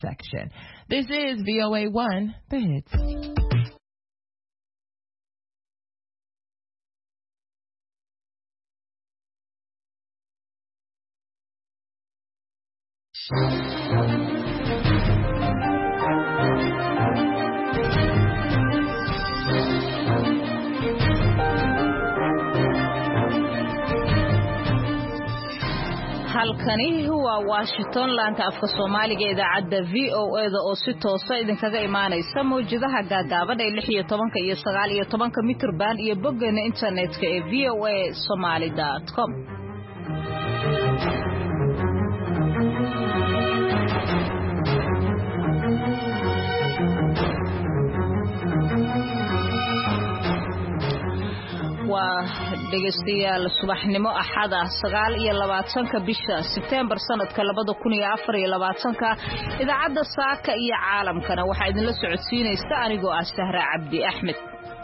section. This is VOA1, The Hits. halkani huwa Washington laanta afka Soomaaliga idaacada VOA-da oo si toos ah idinkaga imaanaysa mowjadaha gaagaaban ee 16 iyo 19 mitir band iyo boggeena internetka ee voasomali.com. dhegeystayaal subaxnimo axada 29 bisha September sanadka 2024 idaacada saaka iyo caalamkana waxa idin la socodsiinaysa anigoo ah Sahra Cabdi Axmed.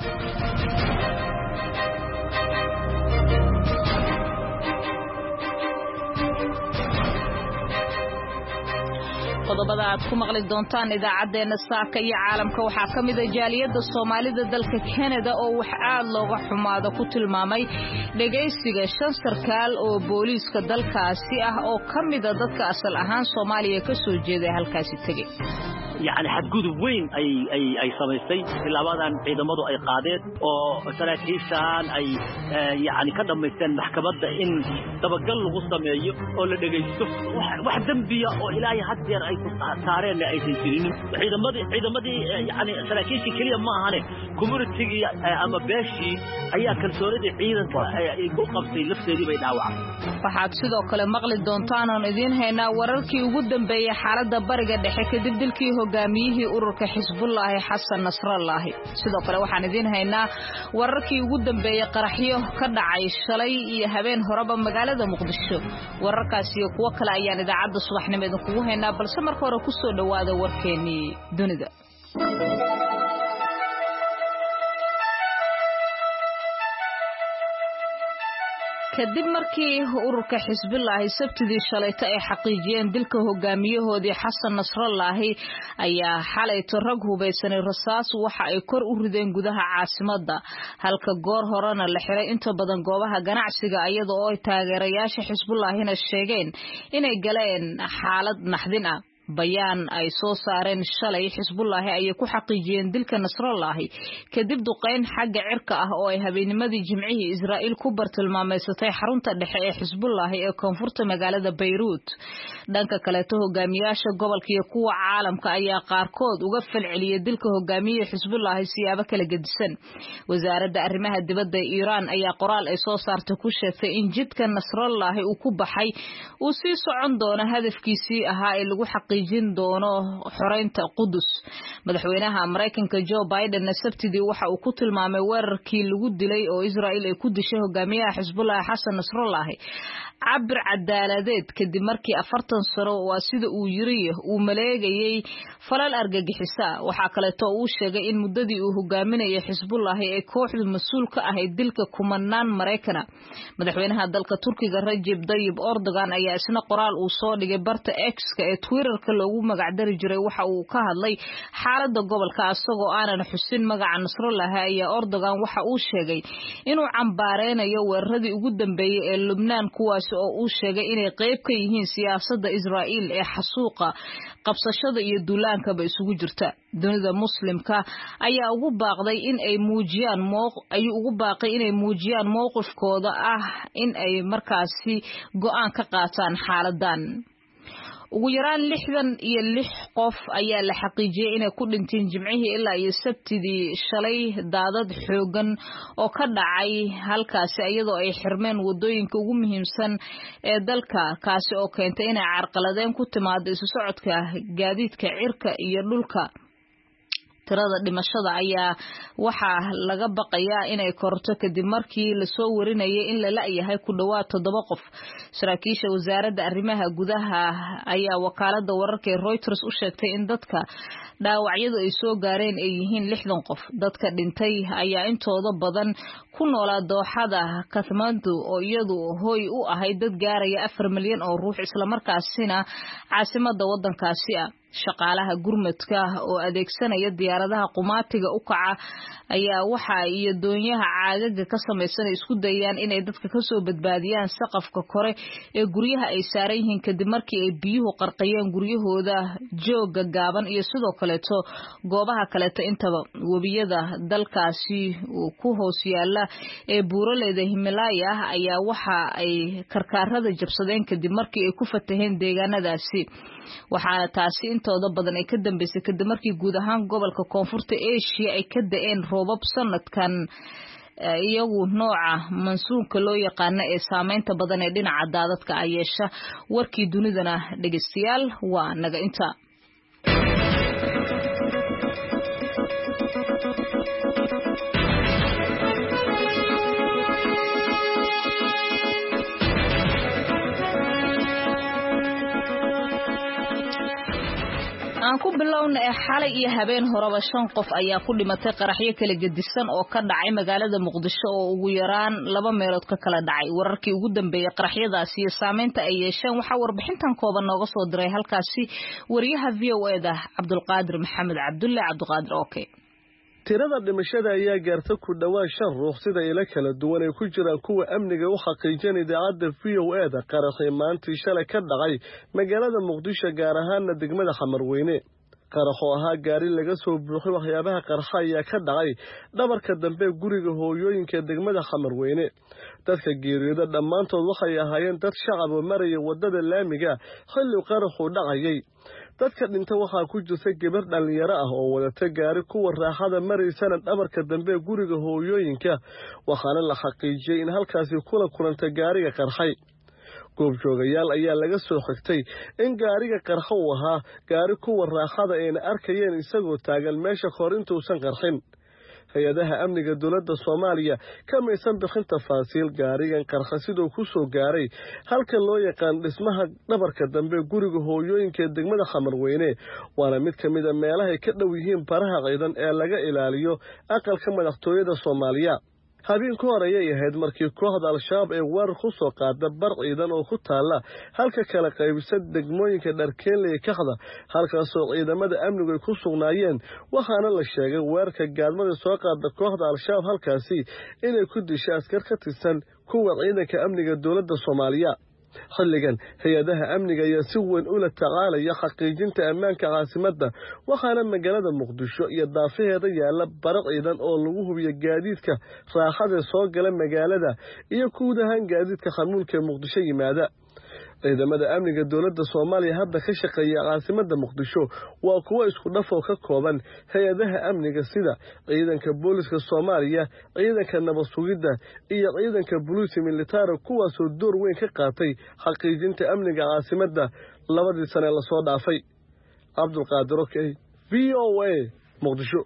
qodobada aad ku maqli doontaan idaacadeena saaka iyo caalamka waxaa kamid ah jaaliyada Soomaalida dalka Canada oo wax aad looga xumaado ku tilmaamay dhageysiga shan sarkaal oo booliiska dalkaasi ah oo kamid ah dadka asal ahaan Soomaaliya ka soo jeeday halkaasi tagay. يعني حدود وين أي سميستي لبعضن عندما أي قادة أو سراكيشان أي يعني كذا مستن محكمة إن تبقل غصة مية أو لدقيسو واحد ذنبية أو إلهي حتى أي تارين أي سنين عندما دي يعني سراكيشي كليا ما هني كمرتي أما باشي أي أكل سوري عيدا يقول قبضي لفظي دي بيدعوة. waxaad sidoo kale maqli doontaan oo idin hayna wararkii ugu dambeeyay xaaladda bariga dhexe kadib dilkii hogaamiyihii ururka Xisbullah Xasan Nasrallah sidoo kale waxaan idin haynaa wararkii ugu dambeeyay qaraxyo ka dhacay shalay iyo habeen horeba magaalada Muqdisho wararkaas iyo kuwa kale ayaan idaacada subaxnimo idinku haynaa balse marka hore ku soo dhawaada warkeenii dunida. kadib markii ururka Xisbullah sabtidii shalayta ay xaqiijiyeen dilka hogaamiyahoodii Xasan Nasrallah ayaa xalay rag hubeysan rasaas waxa ay kor u rideen gudaha caasimadda halka goor horena la xiray inta badan goobaha ganacsiga iyadoo ay taageerayaasha Xisbullahina sheegeen inay galeen xaalad naxdin ah. bayaan ay soo saareen shalay Xisbullah ay ku xaqiijiyeen dilka Nasrallah kadib duqeyn xagga cirka ah oo ay habeennimadii Jimcihii Israa'iil ku bartilmaameysatay xarunta dhexe ee Xisbullah ee koonfurta magaalada Beirut. dhanka kale hogaamiyaasha gobolka iyo kuwa caalamka ayaa qaarkood uga falceliyay dilka hogaamiyaha Xisbullah siyaabo kala gedisan. wasaaradda arrimaha dibadda ee Iran ayaa qoraal ay soo saartay ku sheegtay in jidka Nasrallah uu ku baxay uu sii socon doono hadafkiisii ahaa ee lagu xaqiijin doono xoreynta Qudus. madaxweynaha Mareykanka Joe Biden sabtidii waxa uu ku tilmaamay weerarkii lagu dilay oo Israa'iil ay ku dishay hogaamiyaha Xisbullah Xasan Nasrallah cabir cadaaladeed kadib markii 40 sano waa sida uu yiri uu maleegayay falal argagixisa. waxa kale oo uu sheegay in muddadii uu hogaaminayay Xisbullah ay kooxdu mas'uul ka ahayd dilka kumanaan Mareykana. madaxweynaha dalka Turkiga Recep Tayyip Erdogan ayaa isna qoraal uu soo dhigay barta X-ka ee Twitter-ka loogu magac dari jiray waxa uu ka hadlay xaaladda gobolka asagoo aanan xusin magaca Nasrallah ayaa Erdogan waxa uu sheegay inuu cambaareeyo weeraradii ugu dambeeyay ee Lubnaan kuwaas oo uu sheegay inay qayb ka yihiin siyaasadda Israa'iil ee xasuuqa qabsashada iyo duulaanka ba isugu jirta. dunida muslimka ayaa ugu baaqday in ay muujiyaan mowqifkooda ah in ay markaasi go'aan ka qaataan xaaladan. ugu yaraan 66 qof ayaa la xaqiijiyay inay ku dhinteen Jimcihii ilaa iyo Sabtidii shalay daadad xoogan oo ka dhacay halkaasi iyadoo ay xirmeen wadooyinka ugu muhiimsan ee dalka kaasi oo keentay inay carqaladeen ku timaado isu socodka gaadiidka cirka iyo dhulka. tirada dhimashada ayaa waxa laga baqayaa inay korto kadib markii la soo warinayay in la la'yahay ku dhawaad 7 qof. saraakiisha wasaaradda arrimaha gudaha ayaa wakaaladda wararka ee Reuters u sheegtay in dadka dhaawacyadu ay soo gaareen ay yihiin 60 qof. dadka dhintay ayaa intooda badan ku noolaa dooxada Kathmandu oo iyadu hooy u ahayd dad gaaraya 4 milyan oo ruux isla markaasina caasimadda wadankaasi ah. shaqaalaha gurmadka oo adeegsanaya diyaaradaha qumaatiga u kaca ayaa waxa iyo doonyaha caagaga ka samaysan isku dayaan inay dadka ka soo badbaadiyaan saqafka kore ee guryaha ay saaran yihiin kadib markii ay biyuhu qarqiyeen guryahooda jooga gaaban iyo sidoo kaleeto goobaha kaleeto intaba webiyada dalkaasi ku hoos yaala ee buuraleyda Himalaya ayaa waxa ay karkaarada jabsadeen kadib markii ay ku fataheen deegaanadaasi waxaana taasi intooda badan ay ka dambeysay kadib markii guud ahaan gobolka koonfurta Asia ay ka da'een roobab sanadkan iyagu nooca mansuunka loo yaqaan ee saameynta badan ee dhinaca daadadka ay yeesha warkii dunidana dhageystayaal waa naga inta aan ku bilowna xalay iyo habeen horeba 5 qof ayaa ku dhimatay qaraxyo kala gedisan oo ka dhacay magaalada Muqdisho oo ugu yaraan 2 meelood ka kala dhacay wararkii ugu dambeeyay qaraxyadaasi iyo saameynta ay yeesheen waxa warbixintan kooban nooga soo diray halkaasi wariyaha VOA-da Cabdulqaadir Maxamed Cabdulqaadir okay tirada dhimashada ayaa gaartay ku dhawaad 5 ruux sida ila kala duwan ay ku jiraan kuwa amniga u xaqiijinaya idaacada VOA-da qaraxay maanta shalay ka dhacay magaalada Muqdisho gaar ahaan degmada Xamarweyne qaraxo ahaa gaari laga soo buuxay waxyaabaha qarxa ayaa ka dhacay dhabarka dambe guriga hooyooyinka degmada Xamarweyne dadka geeriyooda dhamaantood waxay ahaayeen dad shacab oo maraya wadada laamiga xilli qaraxu dhacayay dadka dhinta waxa ku jirtay gabar dhalinyaro ah oo wadata gaari kuwa raaxada maraysana dhabarka dambe guriga hooyooyinka waxaana la xaqiijiyay in halkaasi kula kulanta gaariga qarxay goobjoogayaal ayaa laga soo xigtay in gaariga qarxa uu ahaa gaari kuwa raaxada ay arkayeen isagoo taagan meesha korintuusan qarxin hay'adaha amniga dawladda Soomaaliya kamaysan bixin tafaasiil gaarigan qarxa sidoo ku soo gaaray halka loo yaqaan dhismaha dhabarka dambe guriga hooyooyinka degmada Xamarweyne waana mid kamid ah meelaha ay ka dhow yihiin baraha ciidan ee laga ilaaliyo aqalka madaxtooyada Soomaaliya habeen ku horeeyay ahayd markii kooxda al-shabaab ay weerar ku soo qaaday bar ciidan oo ku taala halka kala qaybisay degmooyinka Dharkeenley Kaxda halkaas oo ciidamada amnigu ay ku sugnaayeen waxaana la sheegay weerarka gaadmada soo qaaday kooxda al-shabaab halkaasi inay ku dishay askar ka tirsan kuwa ciidanka amniga dawladda Soomaaliya xilligan hay'adaha amniga ayaa si weyn ula tacaalaya xaqiijinta ammaanka caasimadda waxaana magaalada Muqdisho iyo daafaheeda yaala bar ciidan oo lagu hubiyo gaadiidka raaxada soo gala magaalada iyo guud ahaan gaadiidka xamuulka Muqdisho yimaada ciidamada amniga dawladda Soomaaliya hadda ka shaqeeya caasimadda Muqdisho waa kuwa isku dhafo ka kooban hay'adaha amniga sida ciidanka booliska Soomaaliya ciidanka nabad sugidda iyo ciidanka booliska military kuwaas oo door weyn ka qaatay xaqiijinta amniga caasimadda labadii sano la soo dhaafay Cabdulqaadir okay VOA Muqdisho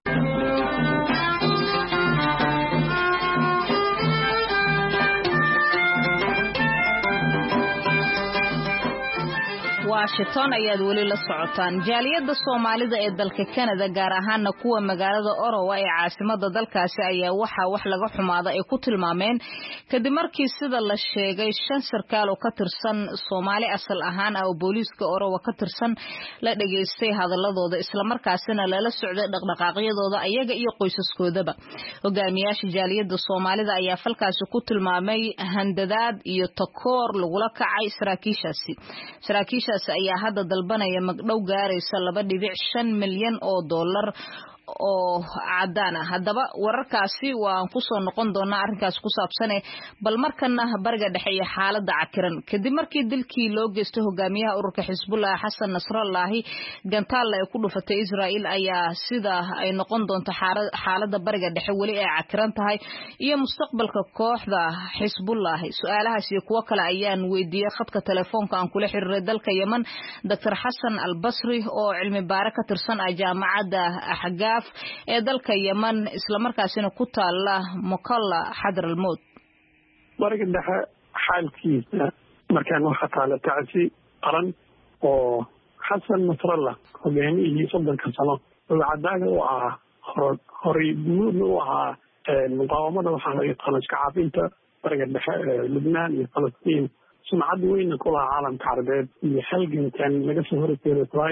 Washington ayaad wali la socotaan jaaliyada Soomaalida ee dalka Canada gaar ahaan kuwa magaalada Ottawa ee caasimada dalkaasi ayaa wax laga xumaada ay ku tilmaameen kadib markii sida la sheegay 5 sarkaal oo ka tirsan Soomaali asal ahaan oo booliiska Ottawa ka tirsan la dhageystay hadaladooda isla markaasina lala socday dhaqdhaqaaqyadooda ayaga iyo qoysaskoodaba hogaamiyaasha jaaliyada Soomaalida ayaa falkaasi ku tilmaamay handadaad iyo takoor lagula kacay saraakiishaasi ayaa hadda dalbanaya magdhow gaaraysa 2.5 milyan oo dollar oo cadaan ah hadaba wararkaasi waan ku soo noqon doonaa arrinkaas ku saabsan bal markana bariga dhexe iyo xaaladda cakiran kadib markii dilkii loo geystay hogaamiyaha ururka Xisbullah Xasan Nasrallah gantaal ay ku dhufatay Israa'iil ayaa sida ay noqon doonto xaaladda bariga dhexe wali ay cakiran tahay iyo mustaqbalka kooxda Xisbullah su'aalahaas iyo kuwa kale ayaan weydiiyay khadka telefoonka aan kula xiriiray dalka Yemen Dr. Hassan Al-Basri oo cilmi baare ka tirsan jaamacadda Ahqaaf ee dalka Yemen isla markaasina ku taala Mukalla Hadr al-Maut bariga dhexe xaalkiisa markaan waxa taala tacsi qaran oo Xasan Nasrallah hogaamiyihii 30 sano oo cadaalad u ah horay guud u ah muqaawamada waxa laga yaqaan iska caabinta bariga dhexe Lebanon iyo Palestine sumcad weyn ku lahaa caalamka Carabeed iyo halgankan laga soo horjeedo Israa'iil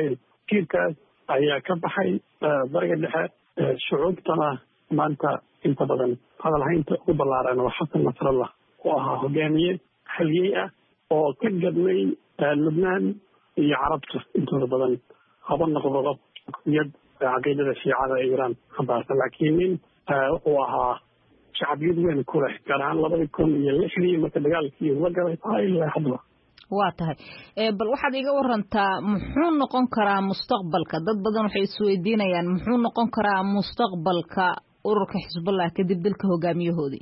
tiirkaas ayaa ka baxay bariga dhexe. shucuubtana maanta inta badan hadalhaynta ugu ballaaran waa xasan nasrallah oo ahaa hogaamiye haliyey ah oo ka gadmay lubnaan iyo carabta intooda badan haba noqdo qofiyad caqiidada shiicada ee iiraan xambaarsan, laakiin nin wuxuu ahaa shacbiyad weyn ku leh gaar ahaan 2006 marka dagaalkii la galay ilaa haddaba. waa tahay bal waxaad iga warantaa muxuu noqon karaa mustaqbalka? dad badan waxay isweydiinayaan muxuu noqon karaa mustaqbalka ururka xisbullah kadib dilka hogaamiyahoodii.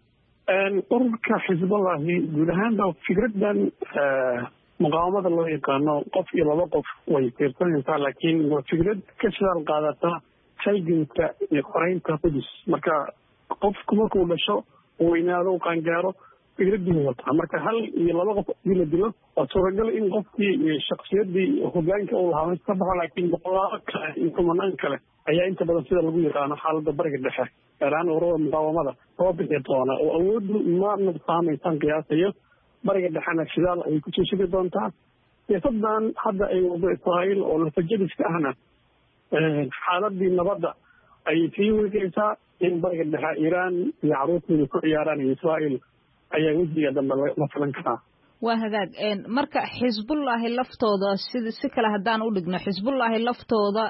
ururka xisbullahi guud ahaanba fikradan muqaawamada loo yaqaano qof iyo laba qof way fiirsanaysaa, laakiin waa fikrad ka shidaal qaadata halganka iyo xoreynta qudus. marka qofku markuu dhasho weynaado u qaangaaro fikradii wataa, marka hal iyo laba qof hadii la dilo waa suuragal in qofkii shaksiyadii hogaanka uu lahaa ka baxo, laakiin boqolaalo kale iyo kumanaan kale ayaa inta badan sida lagu yaqaano xaalada bariga dhexe gaar ahaan ururada muqaawamada soo bixi doona oo awooddu ma nabsaamaysan qiyaasayo. bariga dhexena shidaal ayay kusoo sugi doontaa. siyaasadan hadda ay wado israa'iil oo lafajadiska ahna xaaladii nabadda ayay sii wegeysaa in bariga dhexe iiraan iyo caruurtooda ku ciyaaraan iyo israa'iil ayaa wejiga dambe la filan karaa. waa hagaag marka xisbullahi laftooda si kale haddaan u dhigno xisbullahi laftooda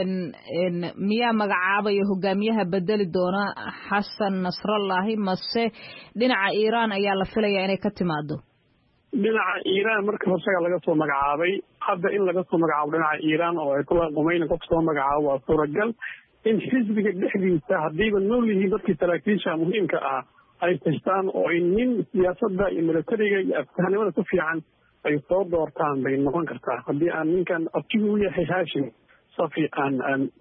miyaa magacaabaya hogaamiyaha bedeli doona xasan nasrallahi mase dhinaca iiraan ayaa la filayaa inay ka timaado? dhinaca iiraan marka horsaga laga soo magacaabay, hadda in laga soo magacaabo dhinaca iiraan oo ay kula qumayna qof soo magacaabo waa suuragal. in xisbiga dhexdiisa haddiiba nool yihiin dadkii saraakiisha muhiimka ah ay tashtaan oo ay nin siyaasadda iyo militariga iyo afkahnimada ku fiican ay soo doortaan bay noqon kartaa. haddii aan ninkan abtigu u yahay haashim safi aan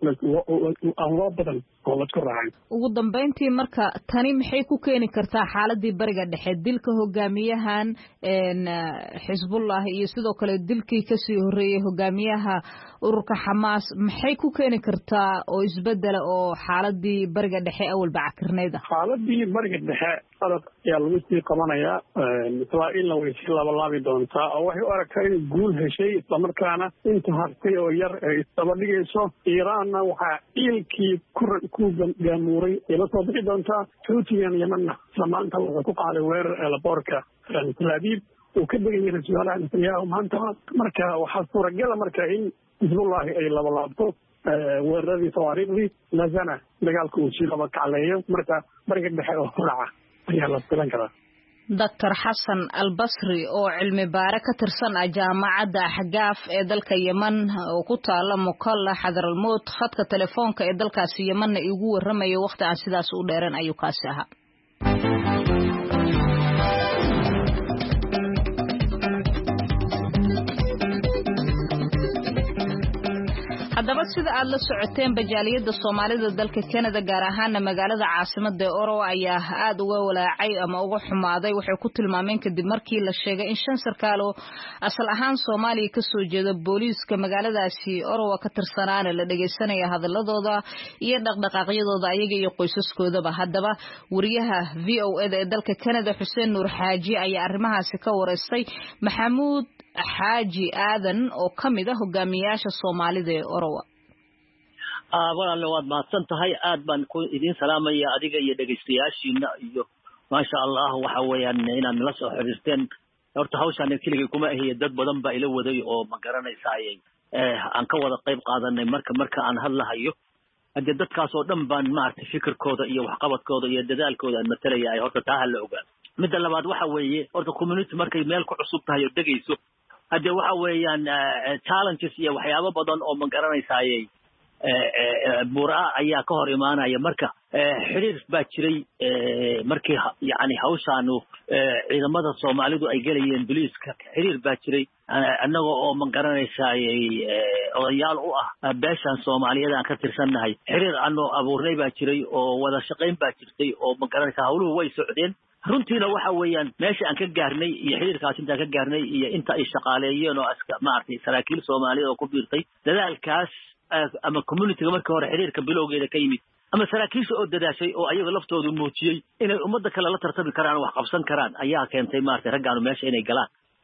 loo badan oo lasku raacay. ugu dambeyntii marka tani maxay ku keeni kartaa xaaladii bariga dhexe? dilka hogaamiyahan xisbullah iyo sidoo kale dilkii kasii horreeyey hogaamiyaha ururka xamaas maxay ku keeni kartaa oo isbedela oo xaaladii bariga dhexe awalba cakirnayda? xaaladii bariga dhexe adag ayaa lagu sii qabanayaa. israa'iilna way sii labalaabi doontaa oo waxay u aragtaa inay guul heshay, islamarkaana inta hartay oo yar ay isdaba dhigayso. iiraanna waxaa iilkii ku gaamuuray ay la soo bixi doontaa. xuutigan yemanna isla maanta wuxuu ku qaaday weerar eelaboorka tel aviv uu ka degayay ra-iisul wasaaraha netanyahu maanta. marka waxaa suuragala marka in xisbullahi ay labalaabto weeraradii tawaariikhdii lazana dagaalka uu sii laba kacleeyo. marka bariga dhexe oo holaca ayaa la filan karaa. doctor xasan albasri oo cilmi baare ka tirsan ah jaamacadda axgaaf ee dalka yeman oo ku taala mukalla xadaralmood khadka telefoonka ee dalkaasi yemanna igu warramaya waqti aan sidaas u dheeran ayuu kaasi ahaa. haddaba sida aad la socoteen bajaaliyada Soomaalida dalka Canada gaar ahaan magaalada caasimada Ottawa ayaa aad uga walaacay ama uga xumaaday waxay ku tilmaameen kadib markii la sheegay in 5 sarkaal oo asal ahaan Soomaaliya ka soo jeeda booliiska magaaladaasi Ottawa ka tirsanaan la dhageysanayo hadaladooda iyo dhaqdhaqaaqyadooda ayaga iyo qoysaskoodaba. haddaba wariyaha VOA ee dalka Canada Xuseen Nuur Xaaji ayaa arrimahaasi ka wareystay Maxamuud xaaji aadan oo kamid ah hogaamiyaasha Soomaalida ee Ottawa. walaal waad mahadsan tahay, aad baan ku idin salaamaya adiga iyo dhageystayaashiina iyo maasha Allah waxa weeyaan inaad nala soo xiriirteen. horta hawshan kaliya kuma ahiye dad badan baa ila waday oo ma garanaysaay aan ka wada qayb qaadanay marka aan hadlahayo. hadda dadkaas oo dhan baan maartay fikirkooda iyo waxqabadkooda iyo dadaalkooda aan matalayaa. horta taa la ogaa. midda labaad waxa weeye horta community markay meel ku cusub tahay oo dagayso hadda waxa weeyaan challenges iyo waxyaabo badan oo ma garanaysaay buraa ayaa ka hor imaanaya. marka xiriir baa jiray markii yani hawshaanu ciidamada Soomaalidu ay galayeen booliiska xiriir baa jiray annaga oo ma garanaysaay odayaal u ah beeshan Soomaaliyeed aan ka tirsanahay. xiriir aanu abuurnay baa jiray oo wada shaqayn baa jirtay oo ma garanaysaa hawluhu way socdeen. runtiina waxa weeyaan meesha aan ka gaarnay iyo xiriirkaas inta ka gaarnay iyo inta ay shaqaaleeyeen oo maartay saraakiil Soomaaliyeed oo ku biirtay dadaalkaas ama community-ga markii hore xiriirka bilowgeeda ka yimid ama saraakiisha oo dadaashay oo ayaga laftoodu muujiyay inay ummadda kale la tartami karaan wax qabsan karaan ayaa keentay maartay raggaanu meesha inay galaan.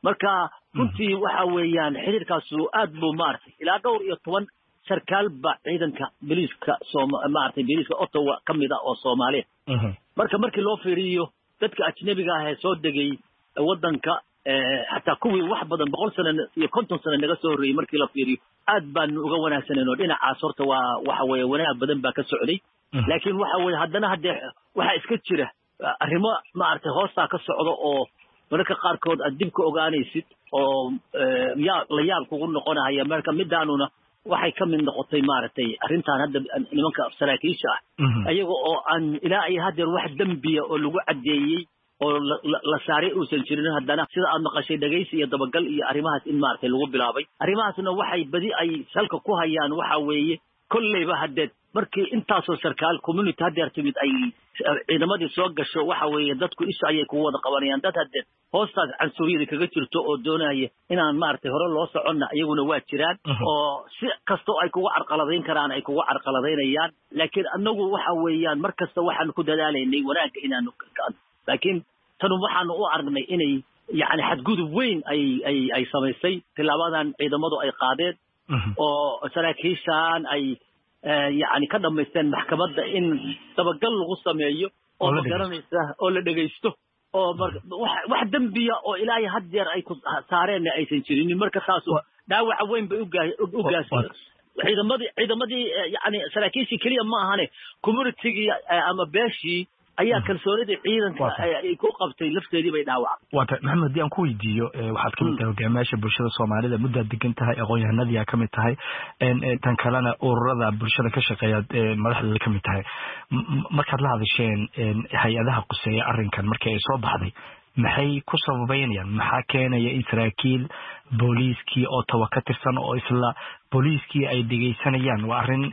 marka runtii waxa weeyaan xiriirkaasu aad buu maartay ilaa dhowr iyo 10 sarkaal ba ciidanka biliiska maartay biliiska Ottawa kamida oo Soomaaliya markii loo fiiriyo dadka ajnabiga ah ee soo degay wadanka hatta kuwii wax badan 100 sano iyo 50 sano naga soo horeeyay markii la fiiriyo aad baan uga wanaagsanayno dhinacaas horta waxa weeye wanaag badan baa ka socday laakiin waxa weeye haddana waxa iska jira arrimo maartay hoosta ka socdo oo marka qaarkood aad dib ka ogaanaysid oo la yaab kugu noqonaya marka midaanuna waxay ka mid noqotay maartay arrintan hadda nimanka saraakiisha ayaga oo aan ilaa ay hadeer wax dambiya oo lagu cadeeyay oo la saaray uusan jirin haddana sida aad maqashay dhageysi iyo dabagal iyo arrimahaas in maartay lagu bilaabay arrimahaasna waxay badi ay salka ku hayaan waxa weeye kullayba hadeed markii intaasoo sarkaal community hadeer timid ay ciidamadii soo gasho waxa weeye dadku isha ayay ku wada qabanayaan dad hadeed hoostaas cansuriyada kaga jirto oo doonaya inaan maartay hore loo soconna iyaguna waa jiraan oo si kasto ay kugu carqaladayn karaan ay kugu carqaladaynayaan laakiin anagu waxa weeyaan markasta waxaan ku dadaalaynay wanaagga inaanu laakiin tanu waxaanu u aragnay inay yani xadgudub weyn ay samaysay tilaabadan ciidamadu ay qaadeen oo saraakiishan ay يعني ka dhameysteen maxkamadda in dabagal lagu sameeyo oo la garanaysa oo la dhageysto oo wax dambiya oo ilaahay hadeer ay ku saareen aysan jirin marka taas dhaawac weyn bay u gaasay ciidamadii yani saraakiishii kaliya ma ahane community ama beeshii ayaa kalsoonida ciidanka ay ku qabtay lafteedii bay dhaawacday waata maxamed dian ku weydiiyo waxaad kamid tahay hogaamiyaasha bulshada Soomaalida muddo degan tahay aqoon-yahanadii aad kamid tahay tan kalena ururada bulshada ka shaqeeya madaxda kamid tahay markaad la hadasheen hay'adaha quseeya arrinkan markii ay soo baxday maxay ku sababeynayaan maxaa keenaya in saraakiil booliiskii oo tawa ka tirsan oo isla booliiskii ay dhageysanayaan waa arrin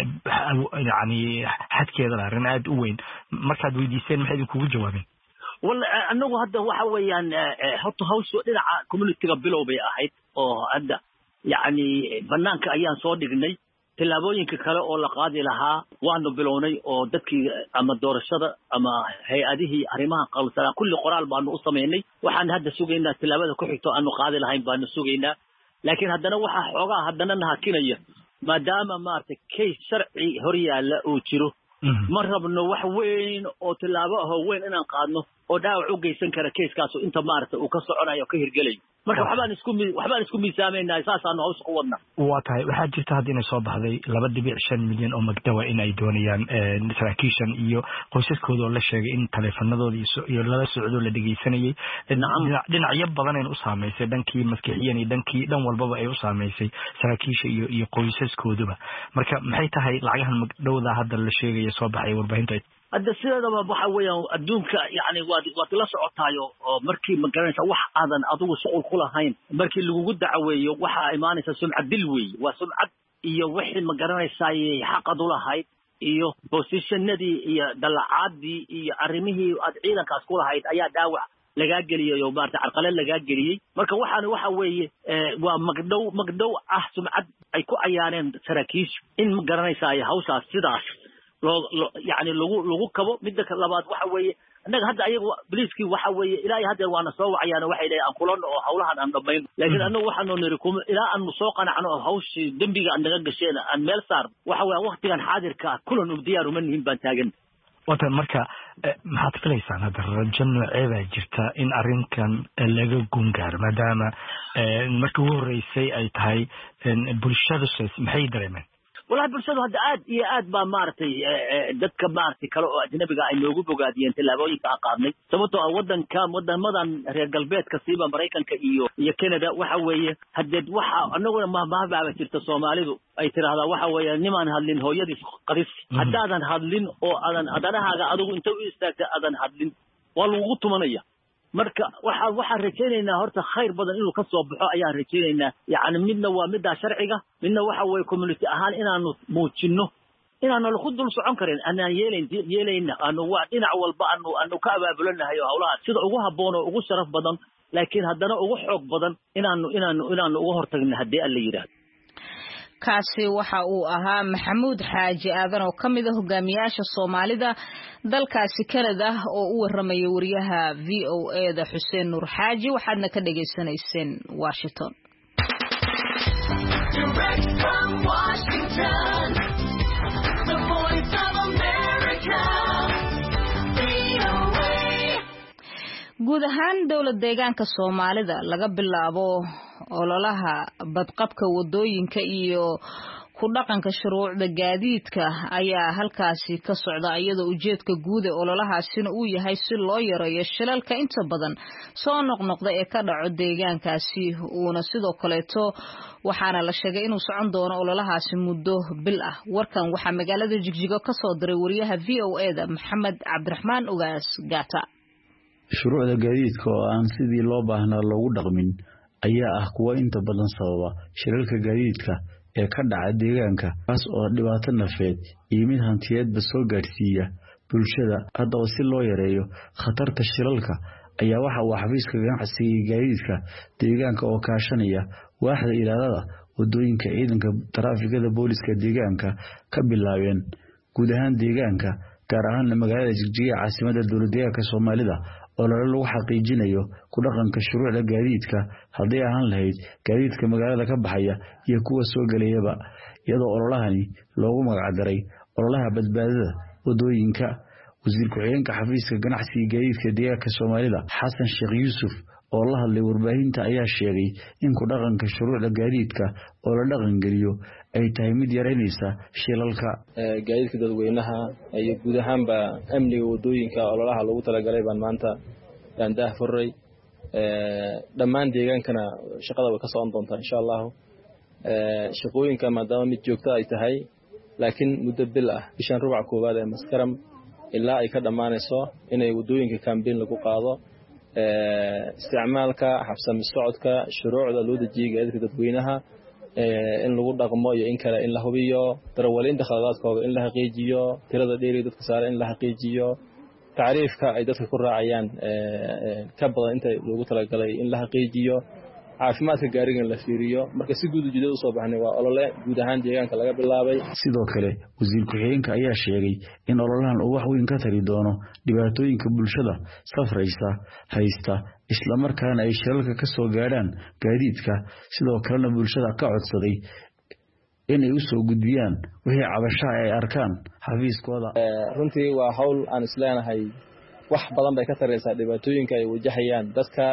yani xadkeeda arrin aad u weyn markaad weydiiseen maxay idinkugu jawaabeen walla anagu hadda waxa weeyaan horta hawshu dhinaca community-ga bilow bay ahayd oo hadda yani banaanka ayaan soo dhignay tilaabooyinka kale oo la qaadi lahaa waanu bilownay oo dadkii ama doorashada ama hay'adihii arrimaha qalsan kulli qoraal baanu u sameynay waxaan hadda sugaynaa tilaabada ku xigto aanu qaadi lahayn baanu sugaynaa laakiin haddana waxa xoogaa haddana nahakinaya maadaama maartay case sharci hor yaalla oo jiro ma rabno wax weyn oo tilaabo ah weyn inaan qaadno oo dhaawac u geysan kara case-kaas inta maartay uu ka soconayo ka hirgelayo marka waxbaan isku miisaameynaa saasaanu hawsha ku wadna waa tahay waxaa jirta hadda inay soo baxday 2.5 milyan oo magdawa in ay doonayaan saraakiishan iyo qoysaskooda oo la sheegay in taleefanadooda iyo lala socdo la dhageysanayay dhinacyo badan ay u saameysay dhankii maskixiyan iyo dhan walbaba ay u saameysay saraakiisha iyo qoysaskooduba marka maxay tahay lacagahan magdawda hadda la sheegay soo baxay warbaahinta hadda sidaba waxa weeyaan adduunka yani waad la socotaayo oo markii ma garanaysa wax aadan adigu soo ku lahayn markii lagu dacaweeyo waxa imaanaysa sumcad dil weey waa sumcad iyo wixii ma garanaysa xaq u lahayd iyo positionadii iyo dalacaadii iyo arrimihii aad ciidankaas ku lahayd ayaa dhaawac laga geliyay oo maarta carqalad laga geliyay marka waxa weeye waa magdhow sumcad ay ku cayaareen saraakiish in ma garanaysa hawshaas sidaas يعني لغو كبو مدة لبعض وحوي أنك هذا أيه بليسكي وحوي إلى هذا وأنا سوى عيانا واحد أنقلون أو حولها عن ضمين لكن أنه واحد نريكم إلى أن مسوقنا عنه هوش دمبي عند جشينا أن ملصار وحوي وقت كان حاضر كلهم نبديار منهم بنتاجن watan marka maxaad filaysaan hadda rajo nooceeda jirta in arrinkan laga gungaaro maadaama markii ugu horeysay ay tahay bulshada maxay dareemeen والله bulshadu hadda aad baa maartay dadka maartay kale oo ajnabiga ay noogu bogaadiyeen tilaabooyinka qaadnay sababtoo ah wadamadan reer galbeedka siiba Mareykanka iyo Canada waxa weeye hadeed waxa anaguna ma jirta Soomaalidu ay tiraahdaa waxa weeye niman hadlin hooyadii qadis hadaadan hadlin oo adanahaaga adigu inta u istaagta adan hadlin waa lagu tumanaya marka waxa rajaynaynaa horta khayr badan inuu ka soo baxo ayaa rajaynaynaa yani midna waa midda sharciga midna waxa way community ahaan inaanu muujino inaanu la khudul socon karin anaan yeelayna aanu waa dhinac walba aanu ka abaabulanahay hawlaha sida ugu haboon oo ugu sharaf badan laakiin haddana ugu xoog badan inaanu ugu hortagno hadii alla yiraahdo kaasi waxa uu ahaa Maxamuud Xaaji Aadan oo kamid ah hogaamiyaasha Soomaalida dalkaasi Canada oo u waramay wariyaha VOA-da Xuseen Nuur Xaaji waxaadna ka dhageysanayseen Washington. Direct from Washington, the voice of America, VOA. Guud ahaan dowlad deegaanka Soomaalida laga bilaabo ololaha badqabka wadooyinka iyo ku dhaqanka shuruucda gaadiidka ayaa halkaasi ka socda iyadoo ujeedka guud ee ololahaasina uu yahay si loo yareeyo shilalka inta badan soo noqnoqda ee ka dhaco deegaankaasi uuna sidoo kaleeto waxaana la sheegay inuu socon doono ololahaasi muddo bil ah. Warkan waxaa magaalada Jigjigo ka soo diray wariyaha VOA-da Maxamed Cabdiraxmaan Ugaas Gaata. Shuruucda gaadiidka oo aan sidii loo baahnaa loogu dhaqmin ayaa ah kuwa inta badan sababa shilalka gaadiidka ee ka dhaca deegaanka kaas oo dhibaato nafeed iyo mid hantiyeedba soo gaarsiiya bulshada. Haddaba si loo yareeyo khatarta shilalka ayaa waxa uu xafiiska ganacsiga gaadiidka deegaanka oo kaashanaya waaxda ilaalada wadooyinka ciidanka taraafikada booliska deegaanka ka bilaabeen guud ahaan deegaanka gaar ahaan magaalada Jigjiga caasimadda dowladda Soomaalida oo lagu xaqiijinayo ku dhaqanka shuruucda gaadiidka haddii aan lahayd gaadiidka magaalada ka baxaya iyo kuwa soo galayaba iyadoo ololahani loogu magac daray ololaha badbaadada wadooyinka. Wasiir ku-xigeenka xafiiska ganacsiga gaadiidka deegaanka Soomaalida Xasan Sheekh Yuusuf oo la hadlay warbaahinta ayaa sheegay in ku dhaqanka shuruucda gaadiidka oo la dhaqan geliyo ay tahay mid yareynaysa shilalka gaadiidka dadweynaha iyo guud ahaanba amniga wadooyinka ololaha lagu talagalay baan maanta daah furay dhammaan deegaankana shaqada way ka socon doontaa insha Allah. Shaqooyinka maadaama mid joogto ay tahay laakiin muddo bil ah bishan rubac koobaad ee maskaram ilaa ay ka dhamaanayso inay wadooyinka campaign lagu qaado isticmaalka habsami socodka shuruucda loo dejiyay gaadiidka dadweynaha in lagu dhaqmo iyo in kale in la hubiyo darawaliinta khaladaadkooda in la xaqiijiyo tirada dheeri dadka saaran in la xaqiijiyo taariifka ay dadka ku raacayaan ka badan inta loogu talagalay in la xaqiijiyo caafimaadka gaariga la fiiriyo marka si guud ujeedada u soo baxnay waa olole guud ahaan deegaanka laga bilaabay. Sidoo kale wasiir ku-xigeenka ayaa sheegay in ololahan uu wax weyn ka tari doono dhibaatooyinka bulshada safraysa haysta isla markaana ay shilalka ka soo gaaraan gaadiidka. Sidoo kalena bulshada ka codsaday inay u soo gudbiyaan wixii cabasho ay arkaan xafiiskooda. Runtii waa hawl aan isleenahay wax badan bay ka taraysaa dhibaatooyinka ay wajahayaan dadka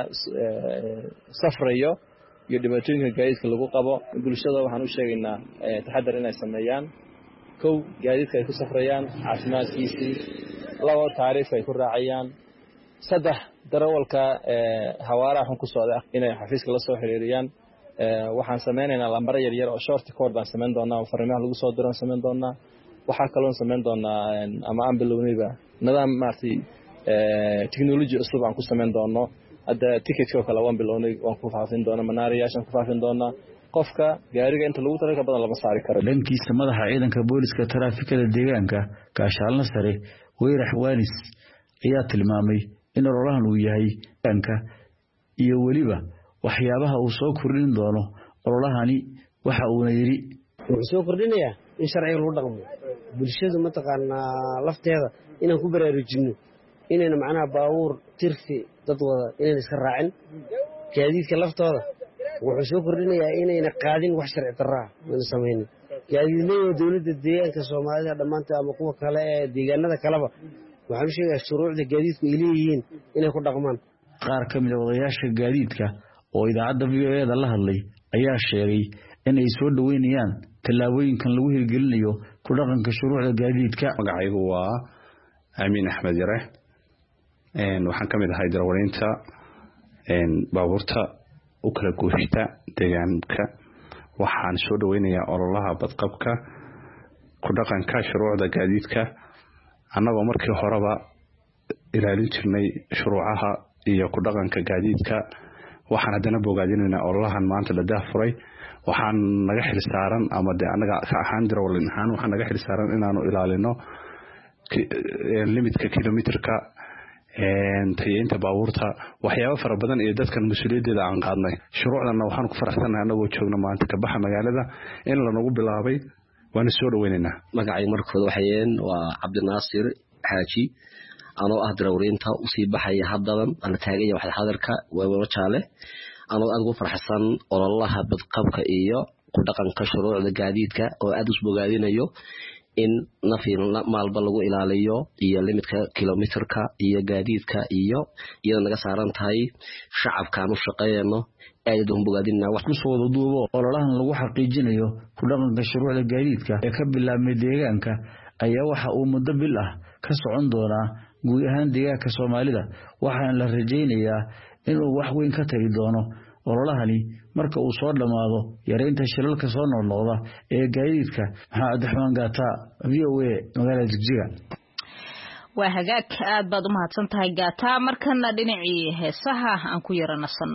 safrayo iyo dhibaatooyinka gaadiidka lagu qabo. Bulshada waxaan u sheegaynaa taxadar inay sameeyaan. kow gaadiidka ay ku safrayaan caafimaadkiisii, labo taariifka ay ku raacayaan, saddex darawalka hawaaraha xun ku socda inay xafiiska la soo xiriiriyaan. waxaan sameynaynaa lambar yar yar oo short code baan sameyn doonaa oo fariimaha lagu soo diro sameyn doonaa. waxaa kaloo sameyn doonaa ama aan bilownayba nidaam maartay technology cusub aan ku sameyn doono. hadda ticketko kala waan bilownay waan ku faafin doonaa manaariyaashan ku faafin doonaa. qofka gaariga inta lagu taray ka badan lama saari karo. Dhankiisa madaxa ciidanka booliska taraafikada deegaanka Gaashaanle Sare Weyrax Waanis ayaa tilmaamay in ololahan uu yahay deegaanka iyo waliba waxyaabaha uu soo kordhin doono. ololahani waxa uu yiri wuxuu soo kordhinayaa in sharciga lagu dhaqmo bulshadu ma taqaanaa lafteeda inaan ku baraarujino inayna macnaha baabuur tirfi dad wada inayna iska raacin gaadiidka laftooda. wuxuu soo kordhinayaa inayna qaadin wax sharci darro ah wada sameeyeen gaadiidleyda dawladda deegaanka Soomaalida dhamaantood ama kuwa kale ee deegaanada kaleba waxaan u sheegayaa shuruucda gaadiidku ay leeyihiin inay ku dhaqmaan. qaar ka mid ah wadayaasha gaadiidka oo idaacadda VOA-da la hadlay ayaa sheegay in ay soo dhaweynayaan tallaabooyinkan lagu hirgelinayo ku dhaqanka shuruucda gaadiidka. magacaygu waa Amiin Axmed Yare waxaan ka mid ahay darawaliinta baabuurta u kala gooshta deegaanka. waxaan soo dhaweynayaa ololaha badqabka ku dhaqanka shuruucda gaadiidka annagoo markii horeba ilaalin jirnay shuruucaha iyo ku dhaqanka gaadiidka. waxaan haddana bogaadinaynaa ololahan maanta la daafuray. waxaan naga xil saaran ama de anaga ka ahaan darawalin ahaan waxaan naga xil saaran inaanu ilaalino limitka kilometerka tayeynta baabuurta waxyaabo fara badan iyo dadkan mas'uuliyadeeda aan qaadnay shuruucdana waxaan ku faraxsanahay anagoo joogna maanta ka baxa magaalada in la nagu bilaabay waan soo dhaweynaynaa magacay markooda waxayeen waa Cabdinaasir Xaaji anoo ah darawriinta u sii baxaya haddadan ana taagaya waxa hadarka waa jaale anoo aad ugu faraxsan ololaha badqabka iyo ku dhaqanka shuruucda gaadiidka oo aad u bogaadinayo in nafiin maalba lagu ilaaliyo iyo limidka kilometerka iyo gaadiidka iyo iyada naga saaran tahay shacabka u shaqeeyno aad u bogaadinaa wax ku soo duubo ololahan lagu xaqiijinayo ku dhaqanka shuruucda gaadiidka ee ka bilaabmay deegaanka ayaa waxa uu muddo bil ah ka socon doonaa guud ahaan deegaanka Soomaalida waxaan la rajaynayaa inuu wax weyn ka tari doono ololahani marka uu soo dhamaado yareynta shilalka soo noqda ee gaadiidka Maxamed Axmed Gaata VOA magaalada Jigjiga waa hagaag aad baad u mahadsantahay Gaata markana dhinacii heesaha aan ku yaranasano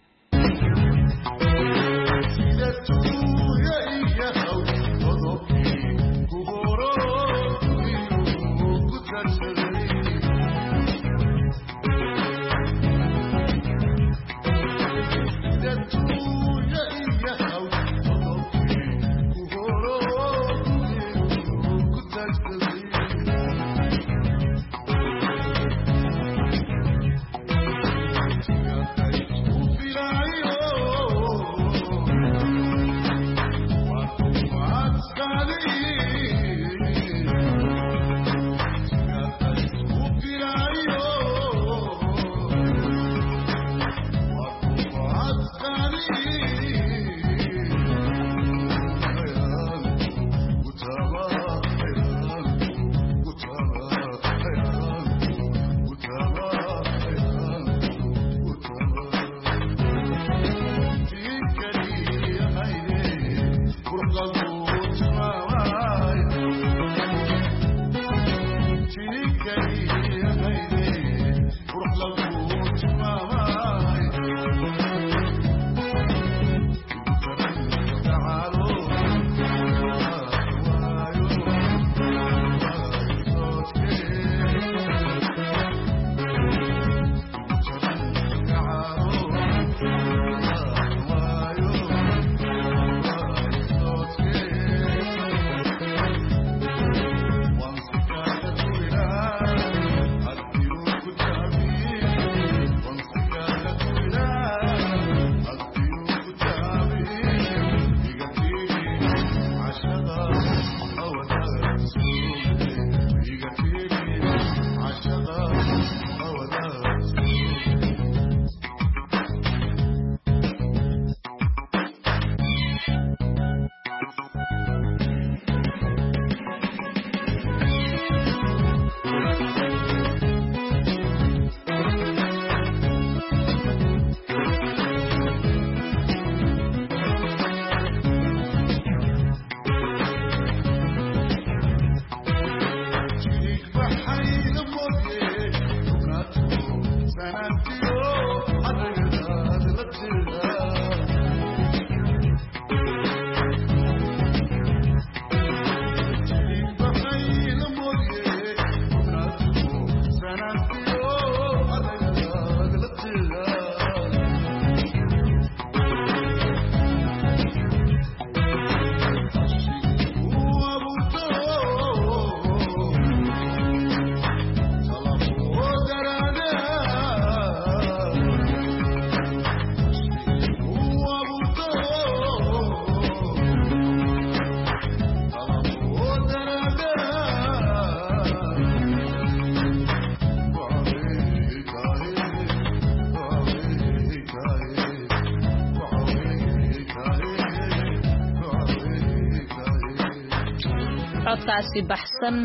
codkaasi baxsan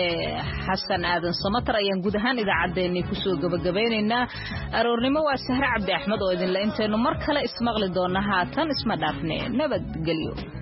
xasan aadan samatar ayaan guud ahaan idaacadeennii kusoo gabagabaynaynaa aroornimo waa Sahra Cabdi Axmed oo idinla intaynu mar kale ismaqli doona haatan isma dhaafne nabadgelyo